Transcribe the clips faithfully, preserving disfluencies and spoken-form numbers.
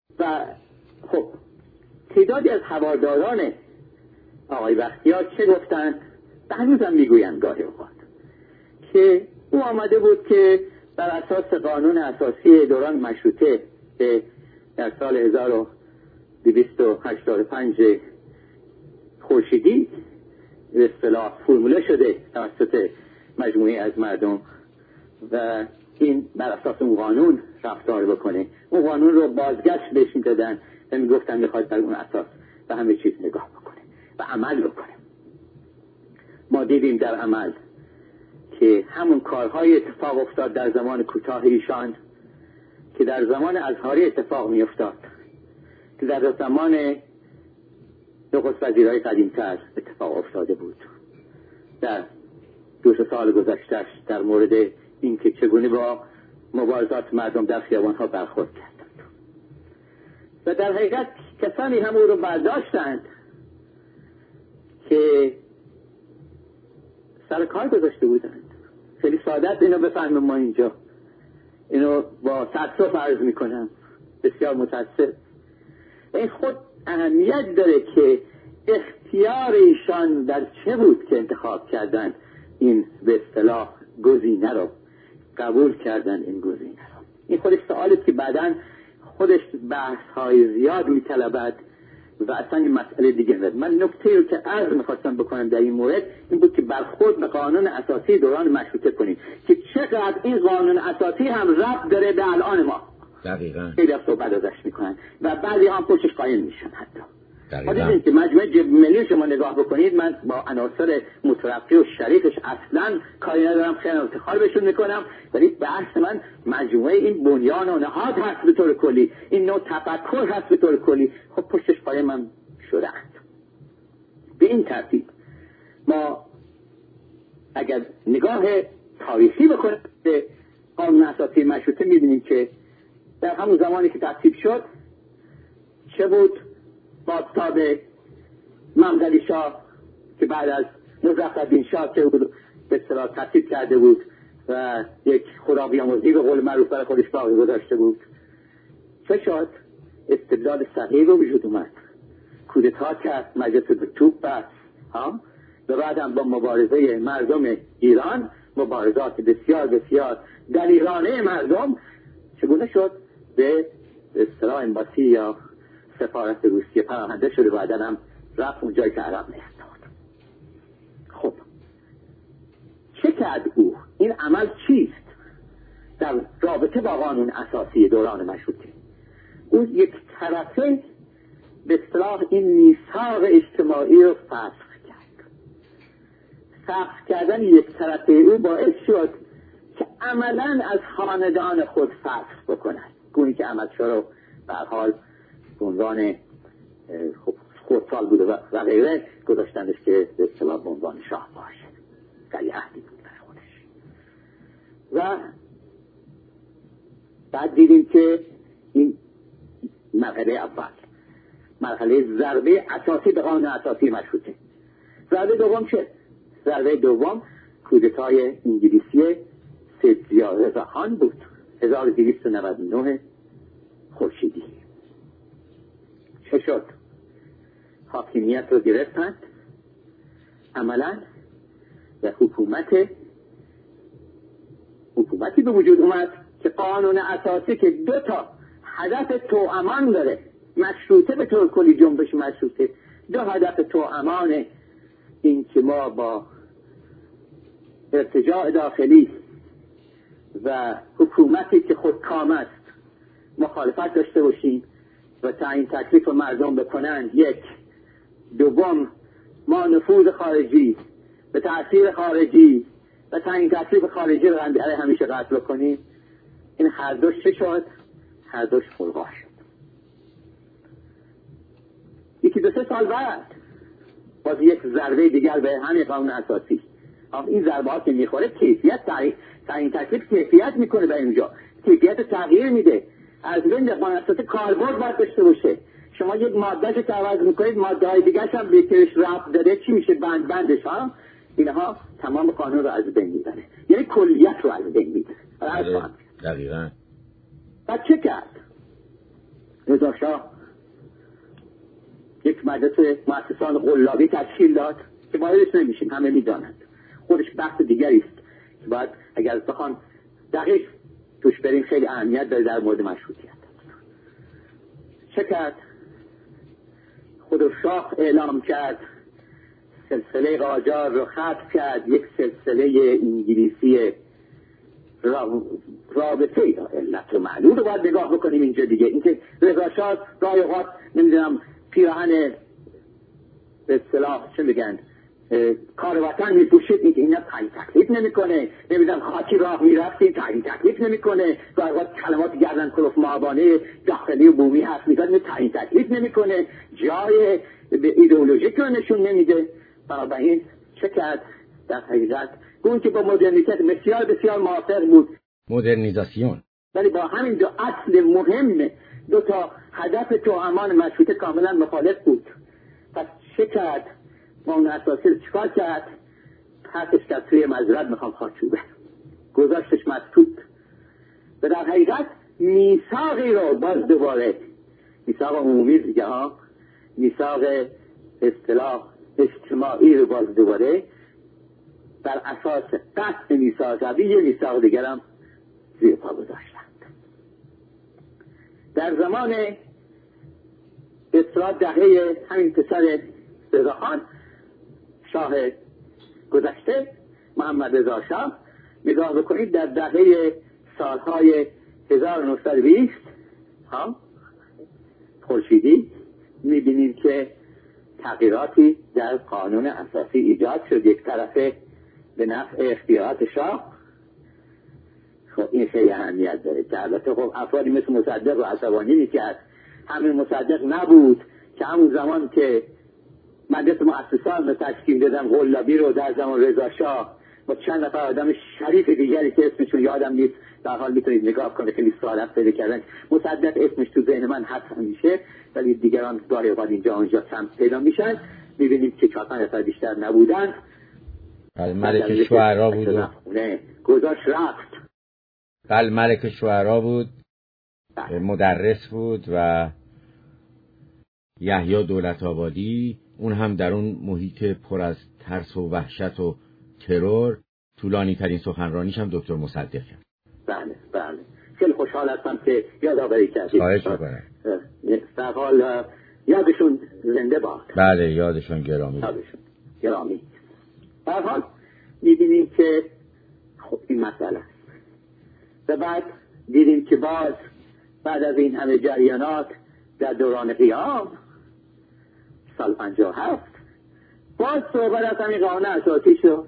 و خب تعدادی از هواداران آقای بختیار چه گفتند و هنوزم میگویند گاهی اوقات که او آمده بود که بر اساس قانون اساسی دوران مشروطه که در سال هزار و دویست و هشتاد و پنج خورشیدی به اصطلاح فرموله شده توسط مجموعه از مردم و این بر اساس اون قانون رفتار بکنه، اون قانون رو بازگشت بهش میدادن و میگفتن میخواد بر اون اساس و همه چیز نگاه بکنه و عمل بکنه. ما دیدیم در عمل که همون کارهای اتفاق افتاد در زمان کوتاه ایشان که در زمان ازهاری اتفاق می افتاد، که در زمان نخست وزیرهای قدیمتر اتفاق افتاده بود در دو سه سال گذشتهش در مورد اینکه چگونه با مبارزات مردم در خیابانها برخورد کردند و در حقیقت کسانی هم او رو برداشتند که سر کار گذاشته بودند. خیلی ساده اینو بفهمیم ما اینجا، اینو با تأسف عرض میکنم، بسیار متاسف. این خود اهمیت داره که اختیار ایشان در چه بود که انتخاب کردن این به اصطلاح گزینه رو، قبول کردن این گزینه رو. این خودش سوالیه که بعداً خودش بحث های زیاد میطلبد و اصلا این مسئله دیگه بود. من نکته رو که عرض میخواستم بکنم در این مورد این بود که برخورد به قانون اساسی دوران مشروطه کنیم که چقدر این قانون اساسی هم ربط داره به الان ما. دقیقاً خیلی از صحبت ازش میکنن و بعضی هم پشتش قایم میشن. حتی دقیقاً که مجموعه جبه ملی شما نگاه بکنید، من با عناصر مترقی و شریفش اصلا کاری ندارم، خیلی افتخار بهشون میکنم، ولی بحث من مجموعه این بنیان و نهاد هست به طور کلی، این نوع تفکر هست به طور کلی. خب پشتش قایم من شدند. به این ترتیب ما اگر نگاه تاریخی بکنیم به قانون اساسی مشروطه میبینیم که در همون زمانی که تصویب شد چه بود؟ بازتاب ممدلی شاه که بعد از مظفرالدین شاه که بود به اصطلاح تصویب کرده بود و یک خدابیامرزی به قول معروف برای خودش باقی گذاشته بود، چه شد؟ استبداد صحیح به وجود اومد، کودتا کرد، مجلس به توپ بست ها و بعد هم با مبارزه مردم ایران، مبارزات بسیار بسیار دلیرانه مردم، چگونه شد؟ به اصطلاح امباسی یا سفارت روسیه پناهنده شده، بعدن هم رفت اونجایی که عرب نیستاد. خب چه کرد او؟ این عمل چیست در رابطه با قانون اساسی دوران مشروطه؟ او یک طرفه به اصطلاح این میثاق اجتماعی رو فسخ کرد. فسخ کردن یک طرفه او باعث شد که عملاً از خاندان خود فسخ بکنند، گونی که احمدشاه رو به هر حال به عنوان خب خردسال بوده و غیره گذاشتندش که به اصطلاح به عنوان شاه باشه، خیلی عهدی بود برای خودش. و بعد دیدیم که این مرحله اول، مرحله ضربه اساسی به قانون اساسی مشروطه. ضربه دوم چه؟ ضربه دوم کودتای انگلیسی سید ضیاءالرضا خان بود، هزار و دویست و نود و نه خورشیدی. چه شد؟ حاکمیت رو گرفتند عملاً و حکومت حکومتی به وجود اومد که قانون اساسی که دو تا هدف توامان داره، مشروطه به طور کلی، جنبش مشروطه دو هدف توامان، این که ما با ارتجاع داخلی و حکومتی که خودکام است مخالفت داشته باشیم و تعیین تکلیف مردم بکنند، یک. دوم ما نفوذ خارجی به تأثیر خارجی و تعیین تکلیف خارجی رو برای همیشه قطع بکنیم. این هر دوش چه شد؟ هر دوش ملغا شد. یکی دو سه سال بعد باز یک ضربه دیگر به همین قانون اساسی. این ضربه ها که میخوره کیفیت تعیین تکلیف کیفیت میکنه، به اینجا کیفیت تغییر میده. از بین قانون اساسی کاربرد باید داشته باشه. شما یک مادهش رو عوض میکنید، ماده های دیگرش هم بهش ربط داره، چی میشه؟ بند بندش ها، اینها تمام قانون رو از بین میبره، یعنی کلیت رو از بین میبره. دقیقاً. بعد چه کرد؟ رضا شاه یک مجلس مؤسسان قلابی تشکیل داد که واردش نمیشیم، همه میدانند، خودش بحث دیگری است که باید اگر بخوان دقیق توش بریم خیلی اهمیت داره در مورد مشروطیت. چه کرد؟ خود شاه اعلام کرد سلسله قاجار رو ختم کرد، یک سلسله انگلیسی رابطه ای علت و معلول رو باید نگاه بکنیم اینجا دیگه. اینکه رضا شاه گاهی اوقات نمیدونم پیراهن به اصطلاح چه میگن کار وطن میپوشید، اینکه اینا تعیین تکلیف نمیکنه، نمیدونم خاکی راه میرفتی تعیین تکلیف نمیکنه، گاهی اوقات کلمات گردن کلوف معابانه داخلی و بومی حرف میزنه تعیین تکلیف نمیکنه، جای ایدئولوژیک رو نشون نمیده. بنابراین چه کرد؟ در حقیقت اون که با مدرنیته بسیار بسیار موافق بود، مدرنیزاسیون، ولی با همین دو اصل مهم، دو تا هدف توامان مشروطه کاملا مخالف بود. پس چه کرد؟ قانون اساسی رو چیکار کرد؟ پسش کرد توی مزرعه میخوام خاکچوبه، گذاشتش مسکوت و در حقیقت میثاقی رو باز دوباره، میثاق عمومی دیگه ها، میثاق اصطلاح اجتماعی رو باز دوباره بر اساس قطع میثاق قبلی یه میثاق دیگر هم زیر پا گذاشتند. در زمان اصلاح دهه همین پسر رضاخان شاه گذشته محمد رضا شاه، نگاه بکنید در دهه سالهای هزار و نهصد و بیست ها خورشیدی میبینید که تغییراتی در قانون اساسی ایجاد شد، یک طرفه به نفع اختیارات شاه. خب این خیلی اهمیت داره که البته خب افرادی مثل مصدق رو عصبانی میکرد. همین مصدق نبود که همون زمان که مجلس مؤسسان رو تشکیل دادن قلابی رو در زمان رضا شاه با چند نفر آدم شریف دیگری که اسمشون یادم نیست، در حال میتونید نگاه کنید، خیلی سوالات پیدا کردن، مصدق اسمش تو ذهن من هست همیشه، ولی دیگران گاهی اوقات اینجا اونجا کم پیدا میشن. میبینیم که چهار پنج نفر بیشتر نبودن. بله ملک شعرا بود و نه گذاشت رفت. بله ملک شعرا بود، مدرس بود و یحیی دولت آبادی، اون هم در اون محیط پر از ترس و وحشت و ترور طولانی ترین سخنرانیش هم دکتر مصدق کرد. بله بله خیلی خوشحال هستم که یادآوری کردید. خواهش می‌کنم. در حال یادشون زنده باد. بله یادشون گرامی. یادشون گرامی. در حال می‌بینیم که خب این مسئله است. و بعد دیدیم که باز بعد از این همه جریانات در دوران قیام سال پنجاه و هفت باز صحبت از همین قانون اساسی شد.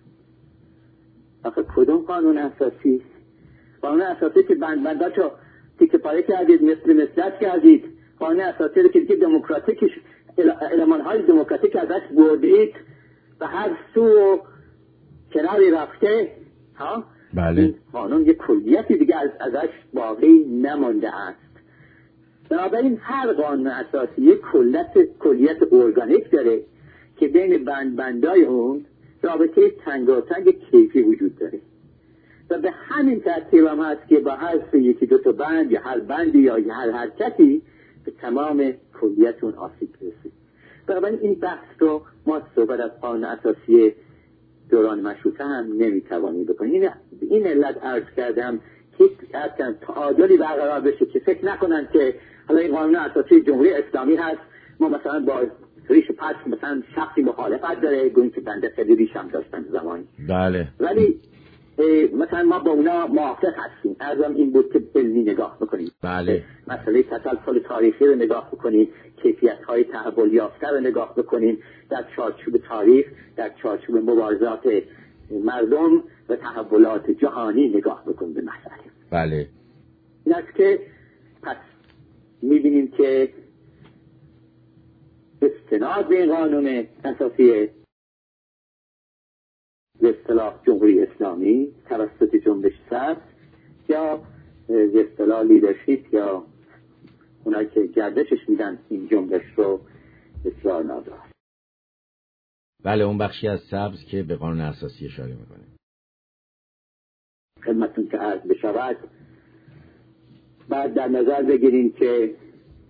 آخه کدوم قانون اساسی؟ قانون اساسی که بند بنداشو تیکه پاره کردید، مثل مثلت کردید، قانون اساسی رو که دیگه دموکراتیکش المانهای دموکراتیک ازش بردید و هر سو و کناری رفته ها. بله. این قانون یک کلیتی دیگه از ازش باقی نمانده است. بنابراین هر قانون اساسی یک کلیت کلیت ارگانیک داره که بین بند بندای اون رابطه تنگاتنگ کیفی وجود داره و به همین ترتیب هم هست که با هر سه یکی دو تا بند یا هر بندی یا هر حرکتی به تمام کلیت اون آسیب رسید. بنابراین این بحث رو ما صحبت از قانون اساسی دوران مشروطه هم نمیتوانیم بکنیم. این این علت عرض کردم که اصلا تعادلی برقرار بشه که فکر نکنن که حالا این قانون اساسی جمهوری اسلامی هست ما مثلا با ریش پس مثلا شخصی مخالفت داره، گوییم که بنده خیلی ریش هم داشتن زمانی. بله. ولی مثلا ما با اونا موافق هستیم. ارزم این بود که علمی نگاه بکنیم. بله. مسئله تسلسل تاریخی رو نگاه بکنیم، کیفیت‌های تحول یافته رو نگاه بکنیم، در چارچوب تاریخ، در چارچوب مبارزات مردم و تحولات جهانی نگاه بکنیم به مسئله. بله. این است که پس می‌بینیم که استناد به این قانون اساسی به اصطلاح جمهوری اسلامی توسط جنبش سبز یا به اصطلاح لیدرشپ یا اونایی که گردشش میدن این جنبش رو بسیار نادر. بله اون بخشی از سبز که به قانون اساسی اشاره میکنه. خدمتتون که عرض بشود بعد در نظر بگیریم که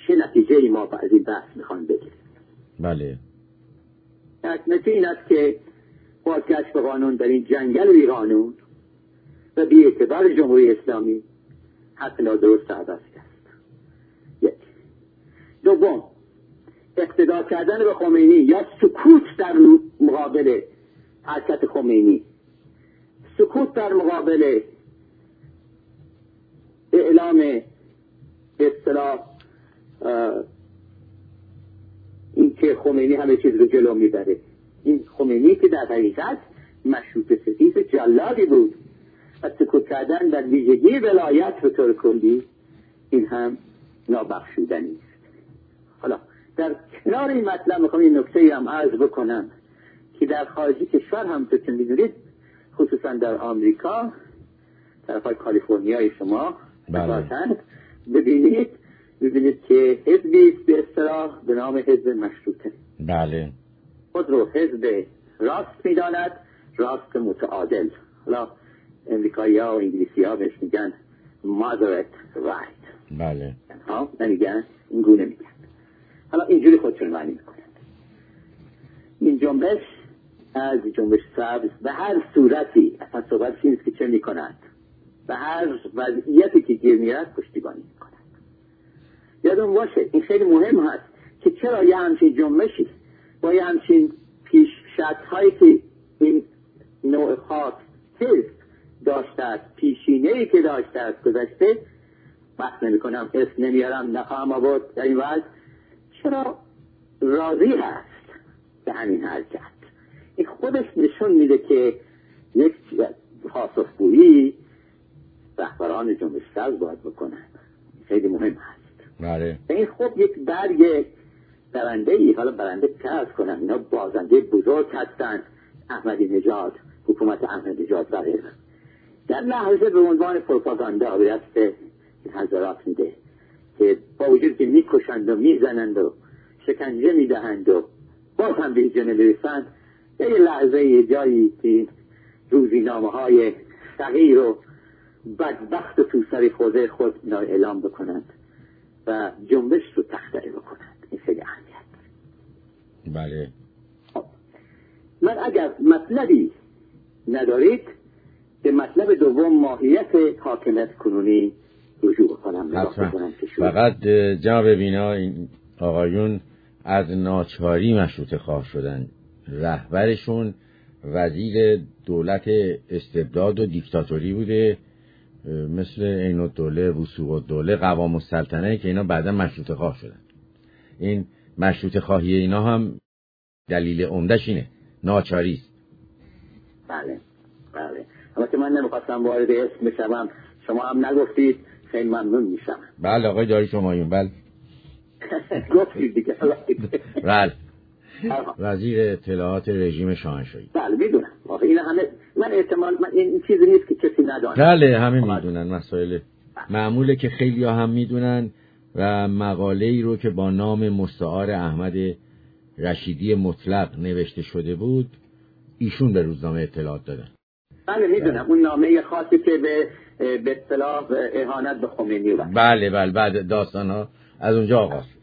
چه نتیجه ای ما از این بحث میخوان بگیریم. بله. نتیجه این است که بازگشت به قانون در این جنگل بی قانون و بی اعتبار جمهوری اسلامی حق نادرست عباسی است. یک. دوم، اقتدا کردن به خمینی یا سکوت در مقابل حرکت خمینی، سکوت در مقابل اعلام به اصطلاح این که خمینی همه چیز رو جلو میبره. این خمینی که در حقیقت مشروط ستیز جلادی بود و سکوت کردن در ویژگی ولایت به طور کلی، این هم نابخشودنی است. حالا در کنار این مطلب میخوام این نکته هم عرض بکنم که در خارجی کشور هم تو که میدونید، خصوصا در آمریکا طرفای کالیفرنیای شما مثلا ببینید ببینید که حزبی به اصطلاح به نام حزب مشروطه، بله، خود رو حزب راست میداند، راست متعادل. حالا امریکایی ها و انگلیسی ها بهش میگن moderate right، بله، ها نمیگن، این گونه میگن. حالا اینجوری خودشون معنی میکنند. این جنبش از جنبش سبز به هر صورتی، اصلا صحبت نیست که چه میکنند، به هر وضعیتی که گیر میاد پشتیبانی میکنند. یادون باشه این خیلی مهم هست که چرا یه همچین جنبشی با یه همچین پیش‌شرط هایی که این نوع خاص حزب داشته است، پیشینه‌ای که داشته است گذشته، بحث نمی کنم، اسم نمیارم، نخواهم آورد در این وضع، چرا راضی هست به همین حرکت. این خودش نشون میده که یک پاسخگویی رهبران جنبش سبز باید بکنن. خیلی مهم هست. بله. این خب یک برگ برنده ای، حالا برنده چه از کنن، اینا بازنده بزرگ هستند، احمدی نژاد، حکومت احمدی نژاد و غیره، در لحظه به عنوان پروپاگاندا به دست حضرات میده که با وجود که میکشند و میزنند و شکنجه میدهند و باز هم به جنه میرسند، یه لحظه یه جایی که روزینامه های صغیر و بدبخت و تو سر خوده خود اینا اعلام بکنند و جنبش رو تخطئه بکنند. این خیلی اهمیت داره. بله. من اگر مطلبی ندارید به مطلب دوم، ماهیت حاکمیت کنونی، رجوع بکنم. فقط جناب بینا، این آقایون از ناچاری مشروطه خواه شدن، رهبرشون وزیر دولت استبداد و دیکتاتوری بوده مثل عین الدوله، وثوق الدوله، قوام السلطنه، که اینا بعدا مشروطه خواه شدن. این مشروطه خواهی اینا هم دلیل عمدش اینه، ناچاری است. بله بله. اما که من نمیخواستم وارد اسم بشم، شما هم نگفتید، خیلی ممنون میشم. بله آقای داری شمایون. بله گفتید دیگه. بله وزیر اطلاعات رژیم شاهنشاهی. بله میدونم. آخه این همه من احتمال من این چیزی نیست که کسی ندونه. بله همه میدونن، مسائل معموله که خیلی ها هم میدونن و مقاله‌ای رو که با نام مستعار احمد رشیدی مطلق نوشته شده بود ایشون به روزنامه اطلاعات دادن. بله میدونم. اون نامه خاصی که به به اصطلاح اهانت به خمینی بود. بله بله بعد داستانا از اونجا آغاز شد.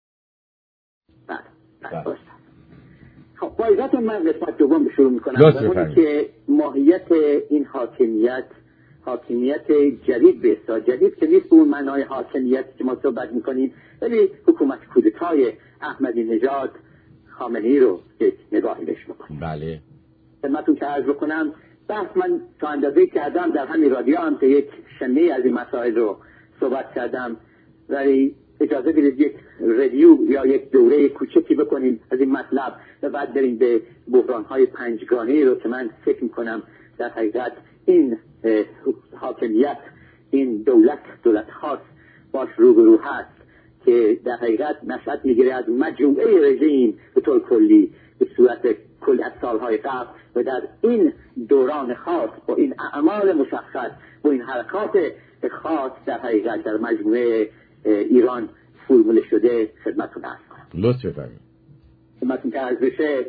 بله بله, بله. خب با اجازهتون من قسمت دوم شروع میکنم. اونی که ماهیت این حاکمیت، حاکمیت جدید به اصطلاح جدید که نیست به اون معنای حاکمیت که ما صحبت میکنیم، ولی حکومت کودتای احمدی نژاد خامنه‌ای رو یک نگاهی بهش بکنیم. بله خدمتتون که عرض بکنم، بحث من تا اندازه‌ای کردم در همین رادیو هم که یک شنبه از این مسائل رو صحبت کردم، ولی اجازه بدید یک ریویو یا یک دوره کوچکی بکنیم از این مطلب و بعد بریم به بحران‌های پنجگانه‌ای رو که من فکر می‌کنم در حقیقت این حاکمیت، این دولت دولت خاص باش روبرو هست که در حقیقت نشأت می‌گیره از مجموعه رژیم به طور کلی به صورت کل از سالهای قبل و در این دوران خاص با این اعمال مشخص با این حرکات خاص در حقیقت در مجموعه ایران فرموله شده. خدمتتون عرض کنم. لطف فرمایید. خدمتتون که عرض بشه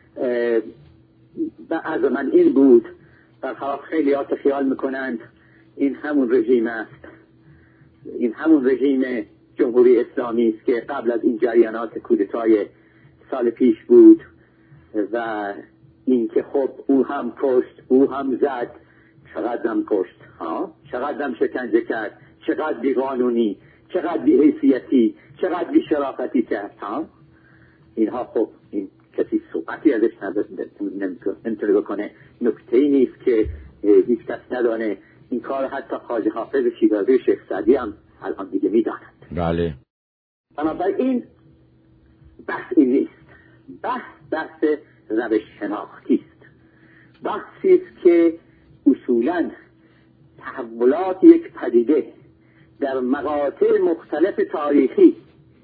عرض من این بود، برخلاف خیلی ها که خیال میکنند این همون رژیم است، این همون رژیم جمهوری اسلامی است که قبل از این جریانات کودتای سال پیش بود و این که خب او هم کشت، او هم زد، چقدر هم کشت، ها؟ چقدر هم شکنجه کرد، چقدر بیقانونی، چقدر بی‌حیثیتی، چقدر بی‌شرافتی کرد، ها؟ اینها خب این کسی صحبتی ازش نمیتونه بکنه. نکته ای نیست که هیچ کس ندانه این کار حتی خواجه حافظ شیرازی شیخ سعدی هم الان دیگه میدانند. بله. بنابراین بحث این نیست. بحث بحث روش شناختی است. بحثی است که اصولاً تحولات یک پدیده در مقاطع مختلف تاریخی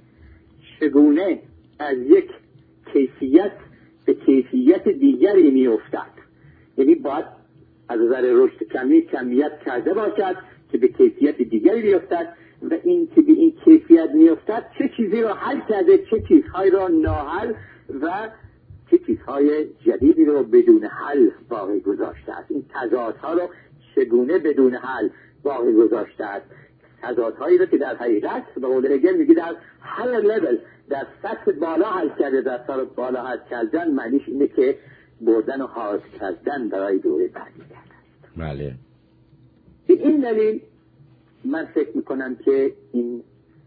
چگونه از یک کیفیت به کیفیت دیگری می افتد، یعنی باید از نظر رشد کمی کمیت کرده باشد که به کیفیت دیگری بیفتد و این که به این کیفیت میافتد چه چیزی را حل کرده، چه چیزهایی را ناحل و چه چیزهای جدیدی را بدون حل باقی گذاشته است. این تضادها را چگونه بدون حل باقی گذاشته است، تضادهایی را که در حقیقت به قول هگل میگه در هر لول، در سطح بالا حل کرده. در سطح بالا حل کردن معنیش اینه که بردن و حاضر کردن برای دوره بعدی کرده است. بله. به این دلیل من فکر میکنم که این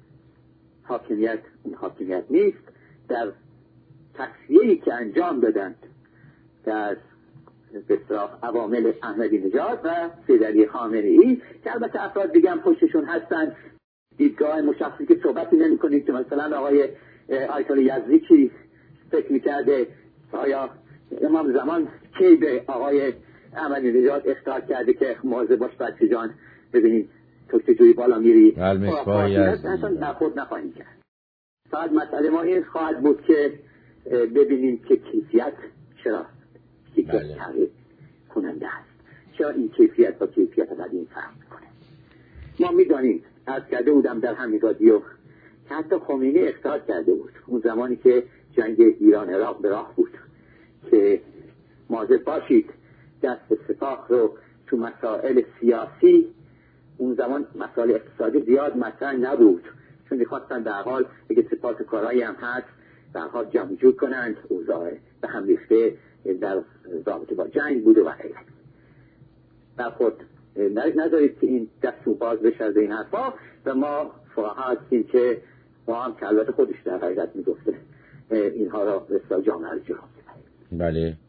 حاکمیت این حاکمیت نیست. در تصفیه‌ای که انجام دادند در بسیار عوامل احمدی نژاد و سیدعلی خامنه‌ای که البته افراد دیگه هم پشتشون هستن، دیدگاه مشخصی که صحبتی نمی کنید که مثلا آقای آیت الله یزدی چی فکر میکرده، آیا امام زمان کی به آقای احمدی نژاد اختار کرده که مواظب باش بچه جان ببینید تو چجوری بالا میری، اصلا نخود نخواهیم کرد. فقط مسئله ما این خواهد بود که ببینیم که کیفیت چرا کیفیت تغییر کننده است، چرا این کیفیت با کیفیت قدیم فرق میکنه. ما میدانیم، عرض کرده بودم در همین رادیو که حتی خمینی اختار کرده بود اون زمانی که جنگ ایران عراق به راه بود که مواظب باشید دست سپاه رو تو مسائل سیاسی، اون زمان مسائل اقتصادی زیاد مطرح نبود چون میخواستن در حال اگه سپاه کارایی هم هست در حال جمع جور کنند، اوضاع به هم ریخته در رابطه با جنگ بود و غیره. در خود نذارید که این دستو باز بشه از این حرفا و ما فقها هستیم که ما هم که البته خودش در حقیقت میگفته اینها را به جامعه رو جهان. بله.